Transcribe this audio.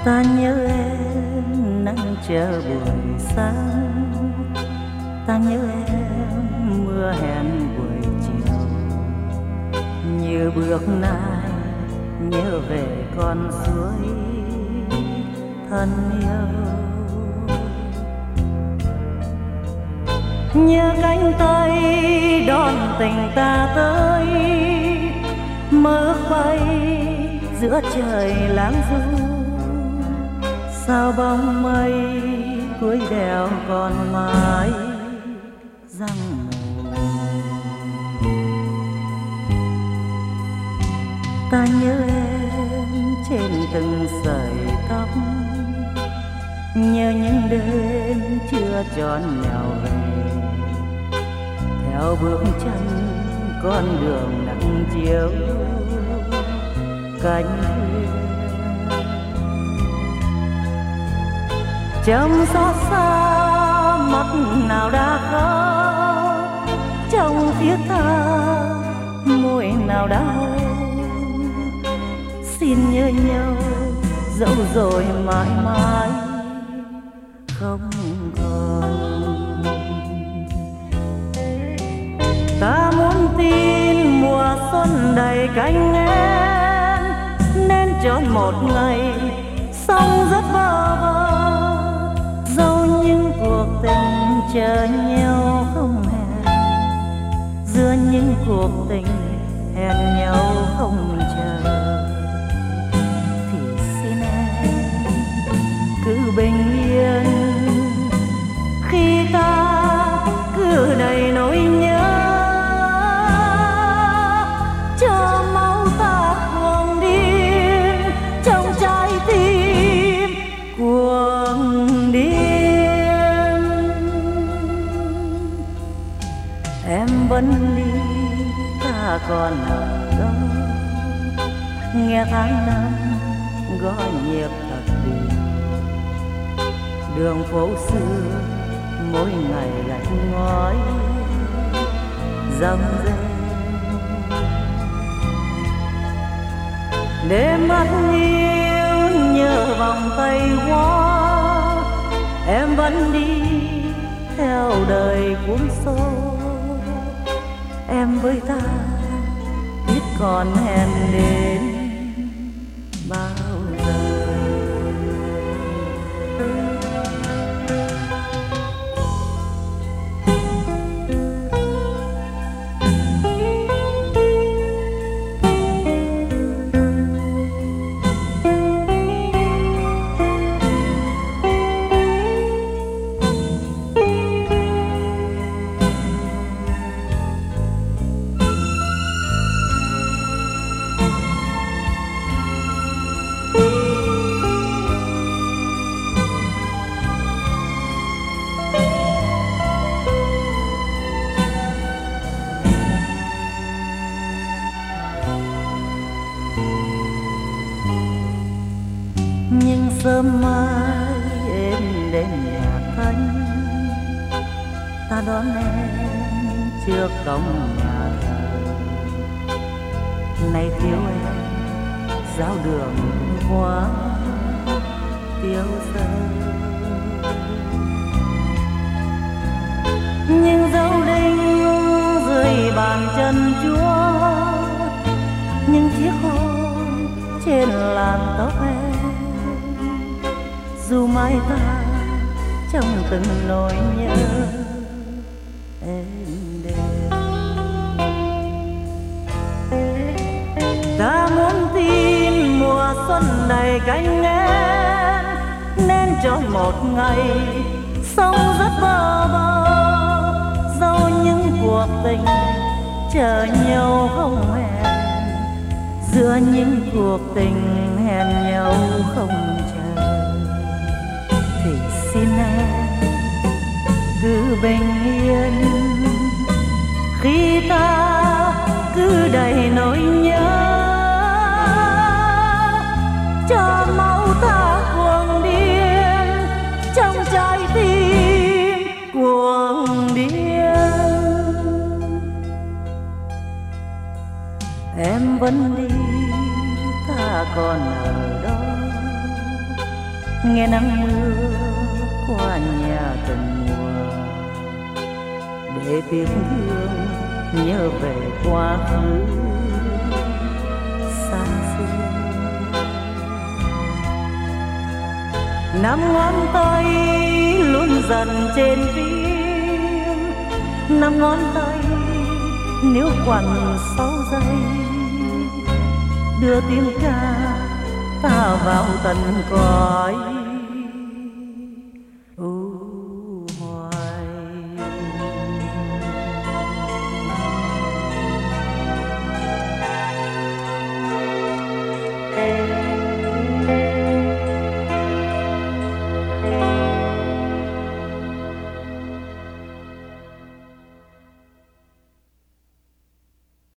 Ta nhớ em nắng chờ buổi sáng, ta nhớ em mưa hẹn buổi chiều. Như bước nay nhớ về con suối thân yêu. Nhớ cánh tay đón tình ta tới, mơ ước bay giữa trời lãng du. Sao bóng mây cuối đèo còn mãi răng mù. Ta nhớ em trên từng sợi tóc, nhớ những đêm chưa tròn nhào về. Theo bước chân con đường nắng chiếu cánh thuyền. Trong xót xa mắt nào đã khóc, trong thiết tha môi nào đã hôn. Xin nhớ nhau dẫu rồi mãi mãi không còn. Ta muốn tin mùa xuân đầy cánh én, nên chọn một ngày sống rất bơ vơ. Dẫu những cuộc tình chờ nhau không hẹn, giữa những cuộc tình hẹn nhau không chờ, thì xin em cứ bình yên khi ta cứ đầy nỗi nhớ. Cho máu ta cuồng điên trong trái tim cuồng điên. Em vẫn đi, ta còn ở đó, nghe tháng năm gõ nhịp thật điều. Đường phố xưa mỗi ngày gạch ngói râm rê. Đêm mắt yêu nhớ vòng tay hoa, em vẫn đi theo đời cuốn xô. Em với ta biết còn hẹn đến bao giờ. Nhưng sớm mai em đến nhà Thanh, ta đón em trước cổng nhà thờ. Này thiếu em giáo đường quá tiêu dơi. Nhưng dấu đinh dưới bàn chân Chúa, những chiếc hôn trên làn tóc em. Dù mai ta trong từng nỗi nhớ em đến. Ta muốn tin mùa xuân đầy cánh én, nên chọn một ngày sống rất bơ vơ. Dẫu những cuộc tình chờ nhau không hẹn, giữa những cuộc tình hẹn nhau không chờ, thì xin em cứ bình yên khi ta cứ đầy nỗi nhớ. Cho máu ta cuồng điên trong trái tim cuồng điên. Em vẫn đi, ta còn ở đó, nghe nắng mưa qua nhà từng mùa, để tiếc thương nhớ về quá khứ xa xưa. Năm ngón tay luôn dần trên phím, năm ngón tay nếu quằn 6 giây, đưa tiếng ca ta vào tận cõi